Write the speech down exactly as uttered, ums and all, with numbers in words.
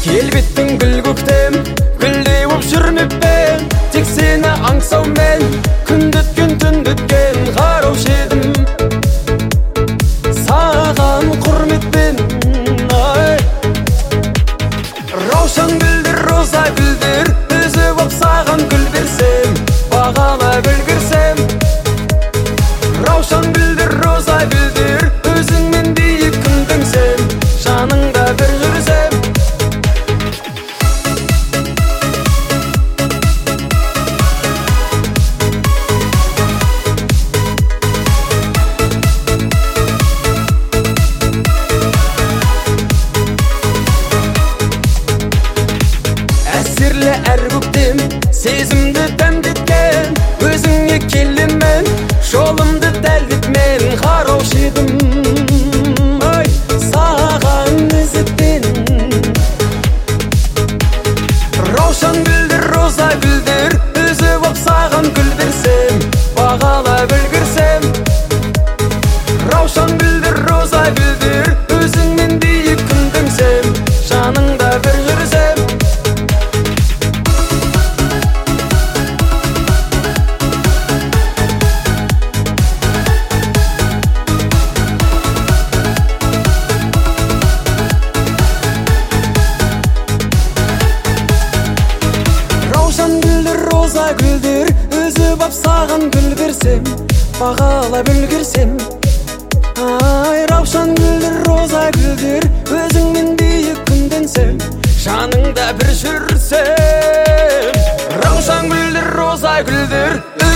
келбеттің гүл көктем, гүлдей боп жүрмеппен, тек сені аңсаумен күнді өткен түнді өткен қараушы едім саған құрметпен. Ай, раушан гүлдер, роза гүлдер, өзі боп саған гүл берсем, бағалап үлгерсем. Раушан гүлдер, роза гүлдер, өзіңмен биік күндіңсем, жаныңда бір жүрсем. Әсерлі әр көктем сезімді дәмдеткен, өзіңе келемін жолымды дәлдетмен қараушы едім. Ой, саған ізетпен. Раушан гүлдер, роза гүлдер, өзі боп саған гүл берсем, бағалап үлгерсем. Раушан гүлдер, роза гүлдер, өзіңмен биік күндіңсем, жаныңда бір жүрсем. Раушан гүлдер, роза гүлдер, өзі боп саған гүл берсем, бағалап үлгерсем. Ай, раушан гүлдер, роза гүлдер, өзіңмен биік күнденсем, жаныңда бір жүрсем. Раушан гүлдер, роза гүлдер,